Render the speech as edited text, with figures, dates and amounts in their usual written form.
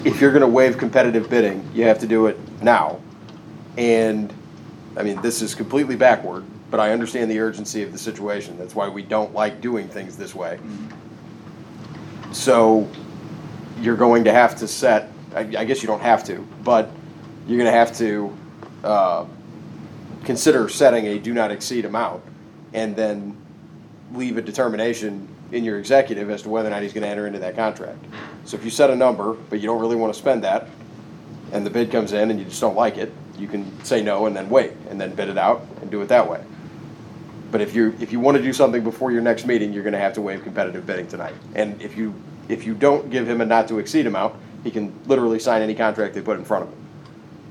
if you're going to waive competitive bidding, you have to do it now. And, I mean, this is completely backward, but I understand the urgency of the situation. That's why we don't like doing things this way. So you're going to have to set, I guess you don't have to, but you're going to have to consider setting a do not exceed amount and then leave a determination in your executive as to whether or not he's going to enter into that contract. So if you set a number, but you don't really want to spend that, and the bid comes in and you just don't like it, you can say no and then wait, and then bid it out and do it that way. But if you want to do something before your next meeting, you're going to have to waive competitive bidding tonight. And if you don't give him a not to exceed amount, he can literally sign any contract they put in front of him.